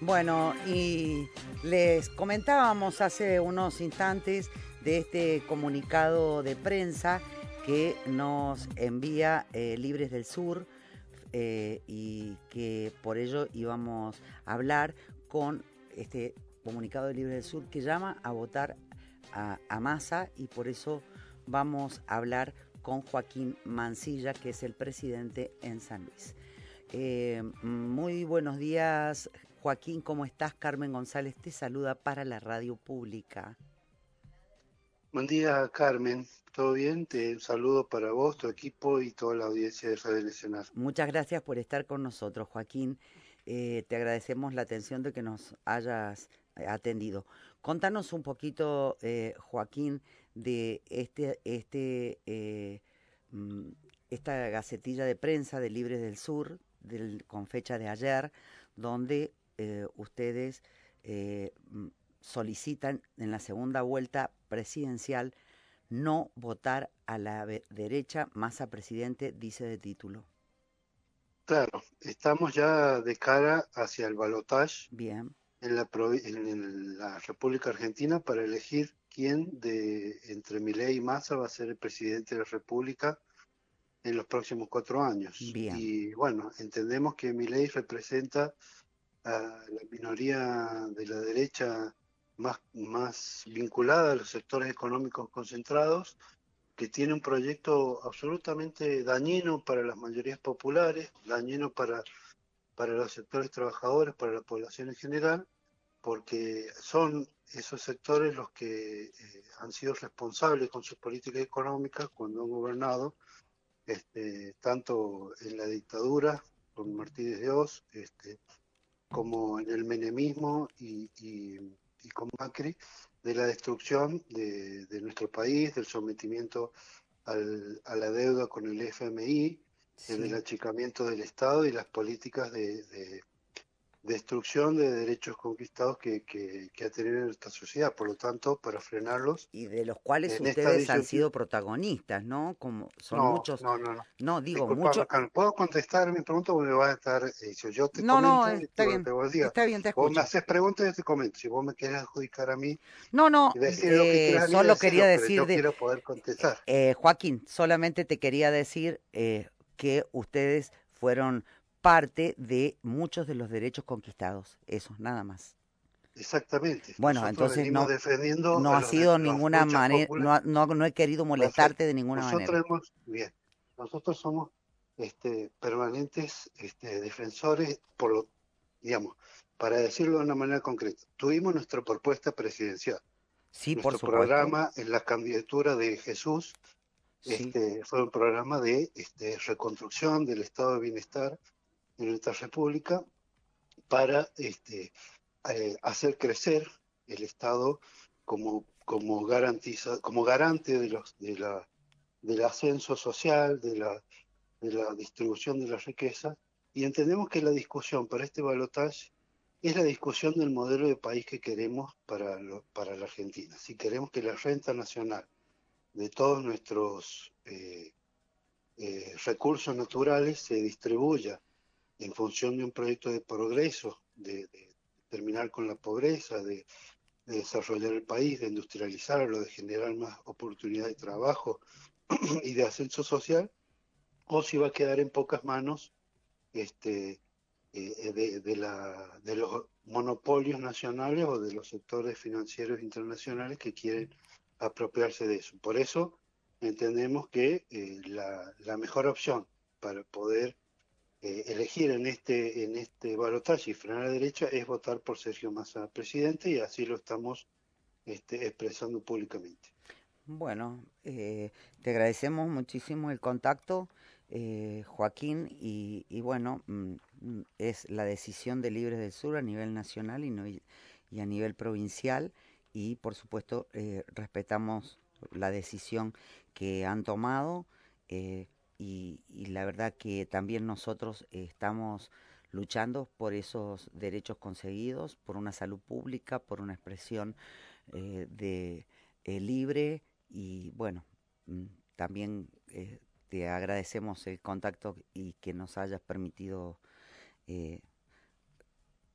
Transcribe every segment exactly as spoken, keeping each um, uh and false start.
Bueno, y les comentábamos hace unos instantes de este comunicado de prensa que nos envía eh, Libres del Sur eh, y que por ello íbamos a hablar con este comunicado de Libres del Sur que llama a votar a, a Massa, y por eso vamos a hablar con Joaquín Mansilla, que es el presidente en San Luis. Eh, muy buenos días, Joaquín, ¿cómo estás? Carmen González te saluda para la radio pública. Buen día, Carmen. ¿Todo bien? Te saludo para vos, tu equipo y toda la audiencia de Radio Nacional. Muchas gracias por estar con nosotros, Joaquín. Eh, te agradecemos la atención de que nos hayas eh, atendido. Contanos un poquito, eh, Joaquín, de este, este, eh, mm, esta gacetilla de prensa de Libres del Sur, del, con fecha de ayer, donde eh, ustedes eh, mm, solicitan en la segunda vuelta presidencial no votar a la derecha. Massa presidente, dice de título. Claro, estamos ya de cara hacia el balotaje Bien, en la, provi- en el- la República Argentina para elegir quién de entre Milei y Massa va a ser el presidente de la República en los próximos cuatro años. bien, Y bueno, entendemos que Milei representa a la minoría de la derecha más, más vinculada a los sectores económicos concentrados, que tiene un proyecto absolutamente dañino para las mayorías populares, dañino para, para los sectores trabajadores, para la población en general, porque son esos sectores los que eh, han sido responsables con sus políticas económicas cuando han gobernado, este, tanto en la dictadura con Martínez de Oz, este, como en el menemismo y, y, y con Macri, de la destrucción de, de nuestro país, del sometimiento al, a la deuda con el F M I, del sí. achicamiento del Estado y las políticas de, de destrucción de derechos conquistados que, que, que, ha tenido esta sociedad. Por lo tanto, para frenarlos, Y de los cuales en esta ustedes han disyuntiva... sido protagonistas, ¿no? Como son No, muchos, no, no, no. no, digo, Disculpame, muchos. Carmen. ¿Puedo contestar mi pregunta o me vas a estar, eh, si yo te No, no, comento, está lo bien, que vos digas? está bien, te Vos me escucho. haces preguntas y yo te comento. Si vos me querés adjudicar a mí No, no, y decir lo que eh, quieras a mí, solo quería decirlo, pero decir yo de, quiero poder contestar. eh, Joaquín, solamente te quería decir eh, que ustedes fueron parte de muchos de los derechos conquistados, eso, nada más. Exactamente. Bueno, Nosotros entonces venimos no, defendiendo no a ha los de sido las ninguna luchas manera, populares. no, no, no he querido molestarte Perfecto. de ninguna manera. Nosotros hemos, bien, nosotros somos este, permanentes este, defensores, por lo, digamos, para decirlo de una manera concreta, tuvimos nuestra propuesta presidencial. Sí, por Nuestro supuesto, programa en la candidatura de Jesús sí, este, fue un programa de este, reconstrucción del estado de bienestar en nuestra república para este, eh, hacer crecer el Estado como, como, garantiza, como garante de los, de la, del ascenso social, de la, de la distribución de la riqueza, y entendemos que la discusión para este balotaje es la discusión del modelo de país que queremos para, lo, para la Argentina. Si queremos que la renta nacional de todos nuestros eh, eh, recursos naturales se distribuya en función de un proyecto de progreso, de, de terminar con la pobreza, de, de desarrollar el país, de industrializarlo, de generar más oportunidad de trabajo y de ascenso social, o si va a quedar en pocas manos este, eh, de, de, la, de los monopolios nacionales o de los sectores financieros internacionales que quieren apropiarse de eso. Por eso entendemos que eh, la, la mejor opción para poder eh, elegir en este, en este balotaje y frenar a la derecha es votar por Sergio Massa presidente, y así lo estamos este, expresando públicamente. bueno, eh, te agradecemos muchísimo el contacto, eh, Joaquín, y, y bueno, mm, mm, es la decisión de Libres del Sur a nivel nacional y, no, y, y a nivel provincial, y por supuesto eh, respetamos la decisión que han tomado, eh, y, y la verdad que también nosotros eh, estamos luchando por esos derechos conseguidos, por una salud pública, por una expresión eh, de eh, libre, y bueno, mm, también eh, te agradecemos el contacto y que nos hayas permitido eh,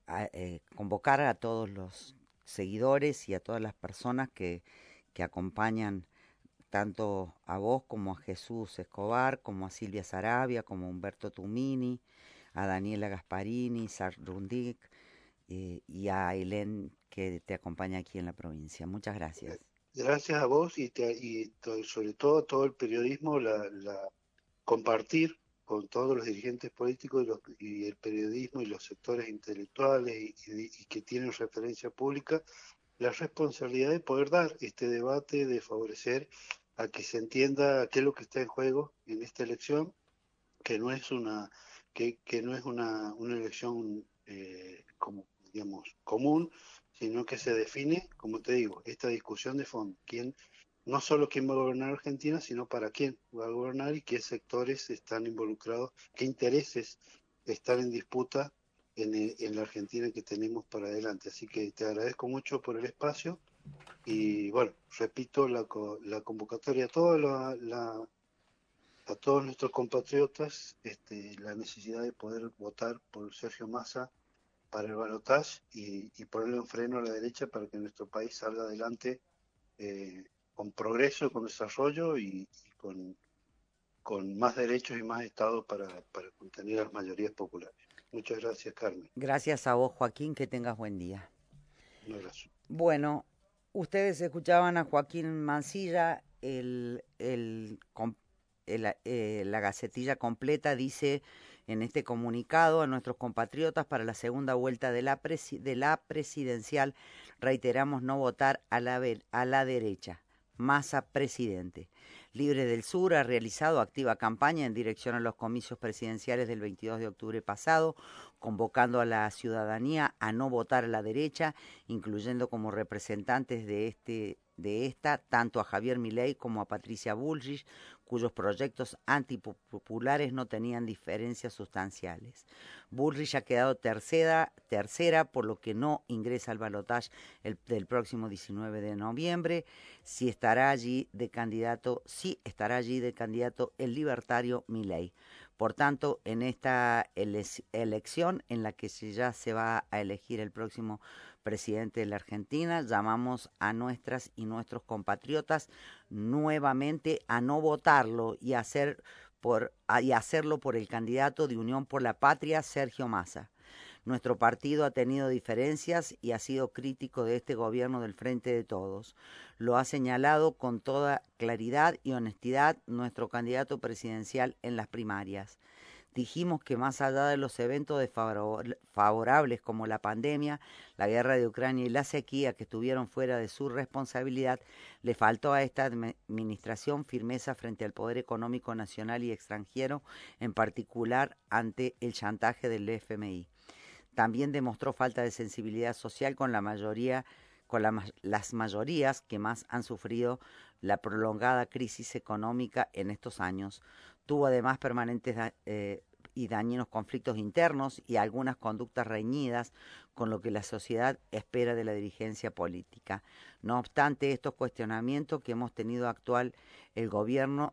a, eh, convocar a todos los seguidores y a todas las personas que, que acompañan tanto a vos como a Jesús Escobar, como a Silvia Sarabia, como a Humberto Tumini, a Daniela Gasparini, Sar Rundic eh, y a Helen que te acompaña aquí en la provincia. Muchas gracias. Gracias a vos y, te, y to, sobre todo a todo el periodismo, la, la compartir con todos los dirigentes políticos y, los, y el periodismo y los sectores intelectuales y, y, y que tienen referencia pública, la responsabilidad de poder dar este debate, de favorecer a que se entienda qué es lo que está en juego en esta elección, que no es una, que, que no es una, una elección eh, como, digamos, común, sino que se define, como te digo, esta discusión de fondo, quién, no solo quién va a gobernar Argentina, sino para quién va a gobernar y qué sectores están involucrados, qué intereses están en disputa en, el, en la Argentina que tenemos para adelante. Así que te agradezco mucho por el espacio y bueno, repito la, la convocatoria a toda la, la a todos nuestros compatriotas este, la necesidad de poder votar por Sergio Massa para el balotaje y, y ponerle un freno a la derecha para que nuestro país salga adelante eh, con progreso, con desarrollo y, y con, con más derechos y más Estado para, para contener a las mayorías populares. Muchas gracias, Carmen. Gracias a vos, Joaquín, que tengas buen día. Un abrazo. Bueno, ustedes escuchaban a Joaquín Mansilla, el, el, el, eh, la gacetilla completa dice en este comunicado a nuestros compatriotas para la segunda vuelta de la, presi de la presidencial, reiteramos no votar a la, a la derecha. Massa presidente. Libre del Sur ha realizado activa campaña en dirección a los comicios presidenciales del veintidós de octubre pasado, convocando a la ciudadanía a no votar a la derecha, incluyendo como representantes de este de esta tanto a Javier Milei como a Patricia Bullrich, cuyos proyectos antipopulares no tenían diferencias sustanciales. Bullrich ha quedado tercera, tercera por lo que no ingresa al balotaje el, del próximo diecinueve de noviembre. Si estará allí de candidato, sí estará allí de candidato el libertario Milei. Por tanto, en esta ele elección en la que se ya se va a elegir el próximo presidente de la Argentina, llamamos a nuestras y nuestros compatriotas nuevamente a no votarlo y, hacer por, a, y hacerlo por el candidato de Unión por la Patria, Sergio Massa. Nuestro partido ha tenido diferencias y ha sido crítico de este gobierno del Frente de Todos. Lo ha señalado con toda claridad y honestidad nuestro candidato presidencial en las primarias. Dijimos que más allá de los eventos desfavorables como la pandemia, la guerra de Ucrania y la sequía que estuvieron fuera de su responsabilidad, le faltó a esta administración firmeza frente al poder económico nacional y extranjero, en particular ante el chantaje del F M I. También demostró falta de sensibilidad social con la mayoría, con la, las mayorías que más han sufrido la prolongada crisis económica en estos años. Tuvo además permanentes eh, y dañinos conflictos internos y algunas conductas reñidas con lo que la sociedad espera de la dirigencia política. No obstante estos cuestionamientos que hemos tenido actual el gobierno,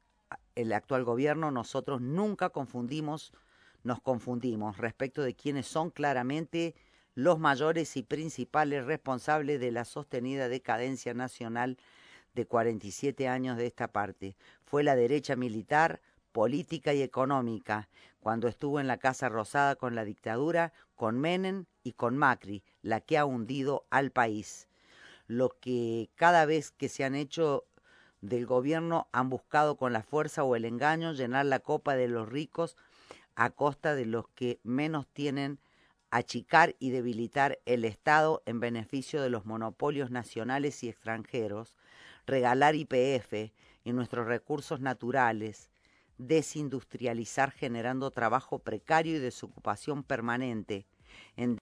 el actual gobierno, nosotros nunca confundimos Nos confundimos respecto de quiénes son claramente los mayores y principales responsables de la sostenida decadencia nacional de cuarenta y siete años de esta parte. Fue la derecha militar, política y económica, cuando estuvo en la Casa Rosada con la dictadura, con Menem y con Macri, la que ha hundido al país. Lo que cada vez que se han hecho del gobierno han buscado con la fuerza o el engaño llenar la copa de los ricos a costa de los que menos tienen, achicar y debilitar el Estado en beneficio de los monopolios nacionales y extranjeros, regalar Y P F y nuestros recursos naturales, desindustrializar generando trabajo precario y desocupación permanente, en